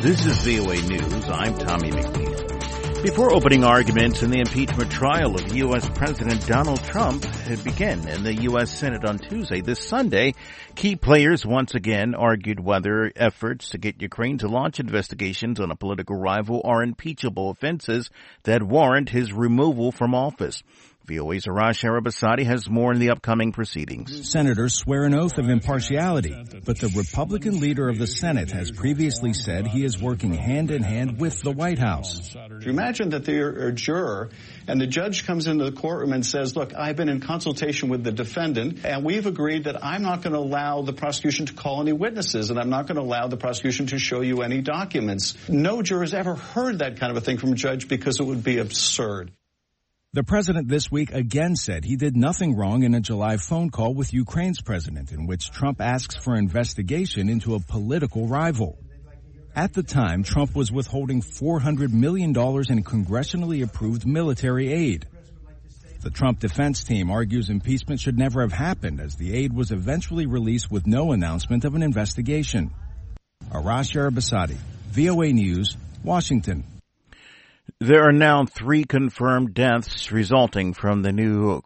This is VOA News. I'm Tommy McNeil. Before opening arguments in the impeachment trial of U.S. President Donald Trump begin in the U.S. Senate on Tuesday, this Sunday, key players once again argued whether efforts to get Ukraine to launch investigations on a political rival are impeachable offenses that warrant his removal from office. VOA's Arash Arabasadi has more in the upcoming proceedings. Senators swear an oath of impartiality, but the Republican leader of the Senate has previously said he is working hand in hand with the White House. Imagine that they're a juror and the judge comes into the courtroom and says, look, I've been in consultation with the defendant and we've agreed that I'm not going to allow the prosecution to call any witnesses and I'm not going to allow the prosecution to show you any documents. No juror has ever heard that kind of a thing from a judge because it would be absurd. The president this week again said he did nothing wrong in a July phone call with Ukraine's president in which Trump asks for investigation into a political rival. At the time, Trump was withholding $400 million in congressionally approved military aid. The Trump defense team argues impeachment should never have happened as the aid was eventually released with no announcement of an investigation. Arash Arabasadi, VOA News, Washington. There are now 3 confirmed deaths resulting from the new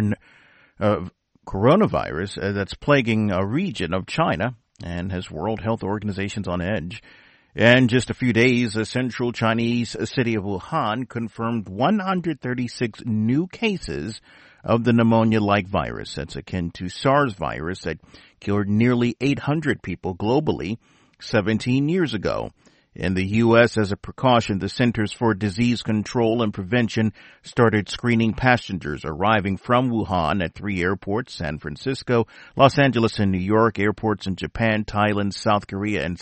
coronavirus that's plaguing a region of China and has World Health Organizations on edge. In just a few days, the central Chinese city of Wuhan confirmed 136 new cases of the pneumonia-like virus that's akin to SARS virus that killed nearly 800 people globally 17 years ago. In the U.S., as a precaution, the Centers for Disease Control and Prevention started screening passengers arriving from Wuhan at 3 airports, San Francisco, Los Angeles, and New York, airports in Japan, Thailand, South Korea, and